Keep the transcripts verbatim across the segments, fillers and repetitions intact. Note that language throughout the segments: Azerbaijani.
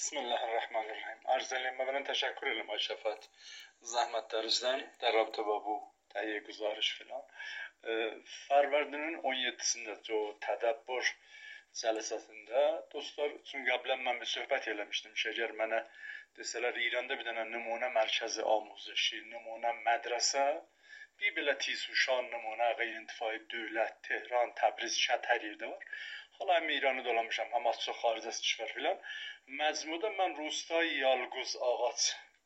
Bismillahirrahmanirrahim. Arz edilmeden teşekkür ederim Ayşafat. Zahmetlerinizden de rabıta bu təhiyyə güzarış filan. Fərvərdinin on yeddisində o tədəbbür cəlsəsində dostlar üçün qəblən mən bir söhbət eləmişdim. Şəgər mənə desələr İranda bir dənə nümunə mərkəzi amuzişi, nümunə mədrəsə, bir belə tizuşan nümunə qeyri-intifai dövlət, Tehran, Təbriz, Şət hər yerdə var. Hala hem İran'ı dolamışam, hem az çok xaricəsi çıxar filan. Məcmuda mən Rustay Yalquz Ağac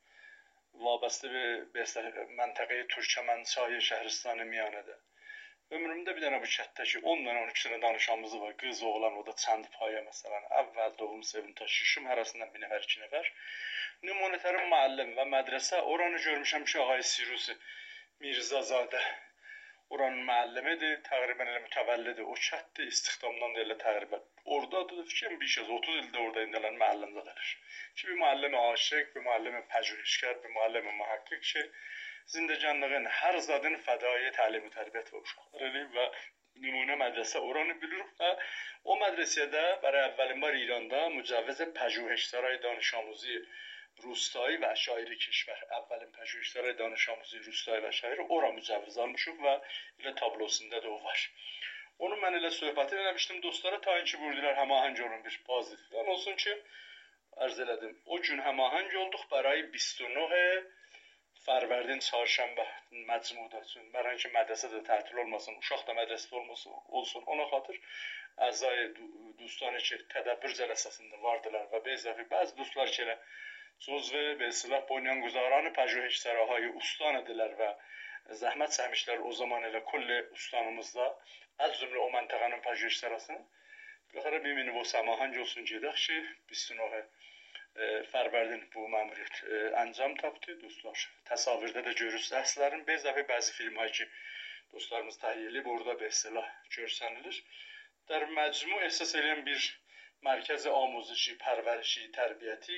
vabəstə bir məntəqəyə Türkəmənçay Şəhristanı miyanədə. Ömrümdə bir dənə bu kətdəki on dənə on iki dənə danışamızı var. Qız, oğlan, o da çənd paya məsələn. Əvvəl doğum sevim taşışım, hərəsindən bir nəfər, iki nəfər. Nümunətərin müəllim və mədrəsə, oranı görmüşəm ki, Ağay Sirusi Mirzazadə. Oranın müəllimidir, təqribən elə mütəvəllidi, o kətdir, istihdamdan da elə təqribən. Oradadır, fikrim bir şey, otuz ildə orada indilən müəllim zadəlir. Ki, bir müəllimi aşıq, bir müəllimi pəjürüşkər, bir müəllimi mühəkkik ki, zindəcanlığın hər zadın fədai təlim-i tərbiyyət və uşaqlar eləyib və nümunə mədrəsə oranı bilirik və o mədrəsədə bəri əvvəlin var İranda mücəvvəz pəjürüşsaray danışamuzi Rustayı və şairi keşvər. Əvvəlin pəjürüşsaray danışamuzi Rustayı və şairi ora mücəvvəz almışıq və elə tablosunda da o var. Onu mən elə söhbəti eləmişdim dostlara, ta ki buradalar həmahəng olun bir pozitiv. Yəni olsun ki, ərz elədim. O gün həmahəng olduq bəray بیست و نه Fərvərdin çarşənbə məcmuda üçün. Mərən ki, mədrəsə də tətil olmasın, uşaq da mədrəsədə olmasın, olsun. Ona xatır əzai dostları ki, tədəbbür cələsəsində vardılar və bəzi bəzi dostlar ki, elə cüzve به اصطلاح بنیانگذاران پژوهشسراهای استان ediler və zəhmət çəkmişlər o zaman elə kulli ustanımızda az cümlə o məntəqənin pəjvəhsarasını bir bir minib o səmahəng olsun gedək ki بیست و نه Fərvərdin bu məmuriyyət əncam tapdı dostlar. Təsəvirdə də görürsünüz əslərin bəzi bəzi filmlər ki dostlarımız təhiyyə edib orada به اصطلاح görsənilir. در məcmu əsas edən bir mərkəzi amuzişi, pərvərişi, tərbiyyəti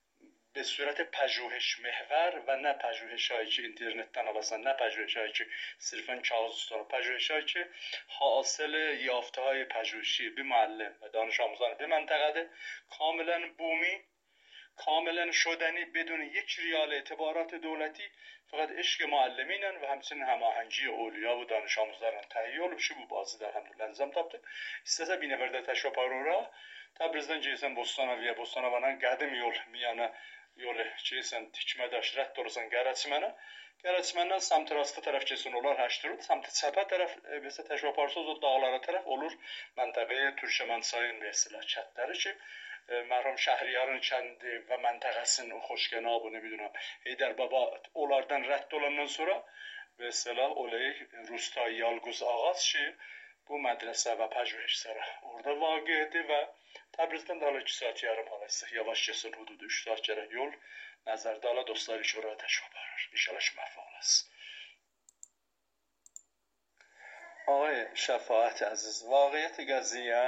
به صورت پژوهش محور و نه پژوهش هایی که اینترنتتن آوازن، نه پژوهش هایی که صرفا کاغذ استان، پژوهش هایی که حاصل یافته های پژوهشی به معلم و دانش آموزان به منطقه کاملا بومی، کاملا شدنی بدون یک ریال اعتبارات دولتی، فقط عشق معلمینن و همچنین هماهنگی اولیا و دانش آموزان تهیه olmuş bu bazı در hamdülillah انجام tapdı. İstəsə bir nəfər də təşrif arora Təbrizdən gəlsən Bostanaviyə, Bostanavandan qədim yol miyana yolu gəlsən Tikmədaş rədd olursan Qərəçmənə. Qərəçməndən samt rastı tərəf keçsin olar Həştrud, samt çəpə tərəf belə təşrif aparsınız o dağlara tərəf olur məntəqəyə Türkəmənçayın və kətləri ki mərhum Şəhriyarın kəndi və məntəqəsinin o xoşgənabını bilirəm. Heydər Baba onlardan rədd olandan sonra və səlah olayı Rustay Yalquz Ağac ki bu mədrəsə və pəjvəhsara orada vaqiədir və Təbrizdən daha iki saat yarım halaysa yavaş gəlsin hududu üç saat gərək yol nəzərdə ala dostlar ki oraya təşrif aparır. İnşallah ki məvfəq olasın. Ağay Şəfaət əziz, vaqiyyət qəziyyə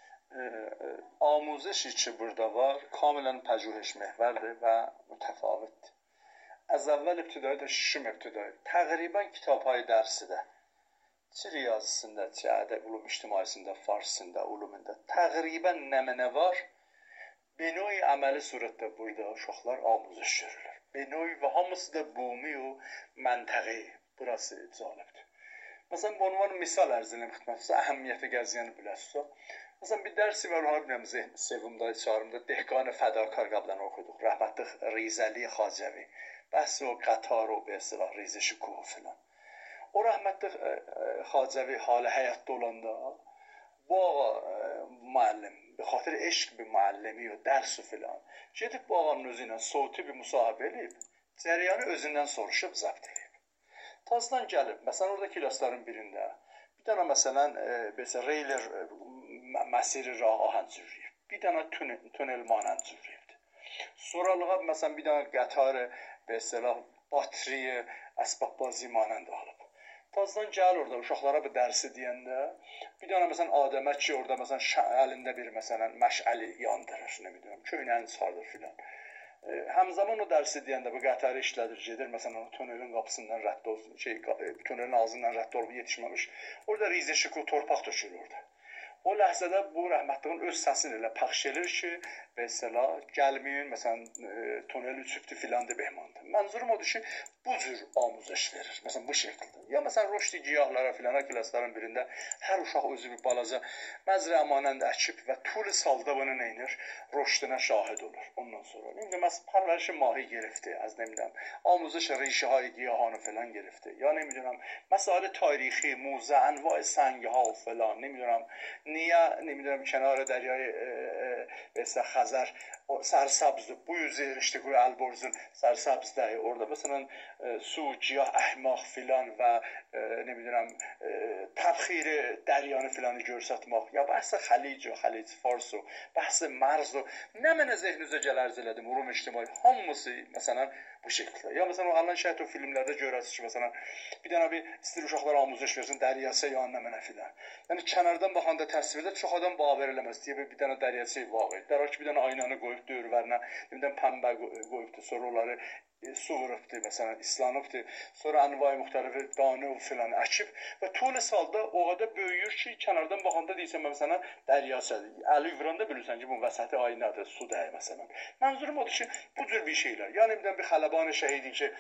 amuzişi ki burada var kamilən pəjvəş məhvərdir və mütəfavitdir. Az əvvəl ibtidai də şişim ibtidai təqribən kitabhay dərsidə çi riyazisində, çi ədəb ulum ictimaisində, farsında, ulumunda təqribən nəmənə var. Benoy əməli surətdə burada uşaqlar amuzəş görürlər. Benoy və hamısı da bumi o məntəqi. Burası cəlibdir. Məsələn, bu ünvan misal ərzələm xidmətinizə əhəmiyyəti qəziyyəni biləsiniz. Məsələn, bir dərsi var, biləm, sevimdə, çağrımda Dehqan Fədakar qəblən oxuduq. Rəhmətli Rizəli Xacəvi. Bəhsi o Qatar o bəsilah Rizəşi Kuhu filan. O rəhmətli Xacəvi halı həyatda olanda bu ağa müəllim, bir xatir eşq bir müəllimi o dərsi filan gedib bu ağanın özü ilə soğutu bir müsahibə eləyib, cəryanı özündən soruşub zəbt eləyib. Tazdan gəlib, məsələn orada kilasların birində bir dənə məsələn Reyler məsiri rah ahən cürriyib, bir dənə tünel manən cürriyibdir. Soralığa məsələn bir dənə qatarı bəsəlah batriyi əsbab bazi manən də alıb. Tazdan gəl orada uşaqlara bir dərsi deyəndə bir dənə məsələn Adəmə ki orada məsələn əlində bir məsələn məşəli yandırır, nə bilirəm, köynəni çıxardır filan. Həmzaman o dərsi deyəndə bu qatarı işlədir, gedir məsələn o tünelin qapısından rədd olsun, şey tünelin ağzından rədd olub yetişməmiş. Orada rizəşik o torpaq tökülür orada. o ləhzədə bu rəhmətliyin öz səsini elə pəxş edir ki, mesela gəlməyin, məsələn, e, tonel üçübdür filan de behmandır. Mənzurum odur ki, bu cür amuzəş verir. Məsələn, bu şəkildə. Ya məsələn, roşdi giyahlara filana klasların birində hər uşaq özü bir balaca məzrə əmanəndə əkib və tul salda bunu neynir? Roşduna şahid olur. Ondan sonra. Neyim məsələn, parvarışı mahi gerifti. Az neyim amuzəş ریشه های گیاهان و فلان گرفته یا نمیدونم مسائل تاریخی موزه انواع سنگ ها و فلان نمیدونم نیا نمیدونم کنار دریای مثلا خزر سرسبز بوی زیرشته کوی البرزون سرسبز ده orada مثلا سو گیاه احماق فلان و نمیدونم تبخیر دریان فلانی görsatmaq ya بحث خلیج و خلیج فارس و بحث مرز و نه من ذهنinize gələr elədim Rum ictimai hamısı مثلا bu şekilde. Ya mesela Alan Şəhət o filmlərdə görərsiniz ki, mesela bir dənə bir istir uşaqlara amuzəş versin, dəryası yanına mənə filan. Yəni kənardan baxanda təsvirdə çox adam baver eləməz deyə bir dənə dəryası vaqe. Dərhal ki, bir dənə aynanı qoyub dövrərinə, bir dənə pəmbə qoyubdu, sonra onları su vurubdu, məsələn, islanıbdı. Sonra anvay müxtəlifi danı filan əkib və tul salda o qədər böyüyür ki, kənardan baxanda deyirsən məsələn dəryasıdır. Əli vuranda bilirsən ki, bu vəsəti aynadır, su dəyir məsələn. Mənzurum odur ki, bu cür bir şeylər. Yəni bir dənə bir xələban şəhidi ki,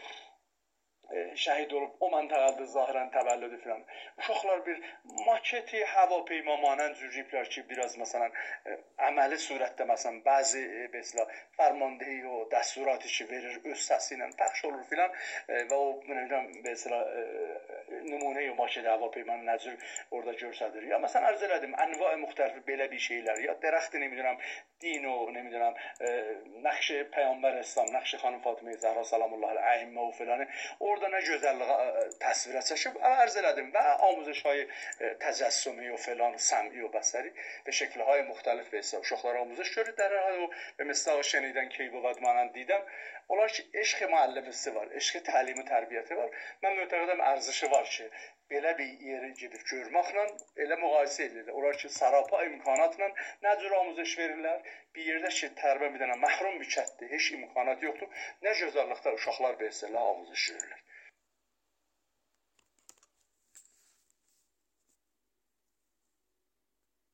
şəhid olub o məntəqədə zahirən təvəllüdü filan. Uşaqlar bir maketi havaپیما مانند cürcüblər ki, biraz məsələn əməli surətdə məsələn bəzi mesela fərmandəhi o dəsturatı ki verir öz səsi ilə pəxş olur filan və o mesela nümunə maketi havaپیmanın nəcür orada görsədir. Ya məsələn arz elədim, ənva müxtəlif belə bir şeylər ya dərəxti nemidirəm din o nemidirəm nəqş Peyğəmbər İslam, nəqş xanım Fatimə Zəhra salamullahi əleyhə və filan orada nə gözəlliği təsvirə çəkib arz elədim və amuzəş‌های təcəssümü و فلان سمعی و بصری به شکل‌های مختلف به uşaqlara آموزش görür. در حال به مصداق شنیدن کی بود مانند دیدم. Onlar ki, eşq müəllimisi var, eşq təlim və tərbiyyəti var. Mən mötəqədəm ərзişi var ki, belə bir yeri gedib görməklə elə müqayisə edilir. Onlar ki, sarapa imkanatla nə cür amuzəş verirlər? Bir yerdə ki, tərbiyə bir dənə məhrum bir kətdir, heç imkanat yoxdur. Nə gözəllikdə uşaqlar belə amuzəş verirlər.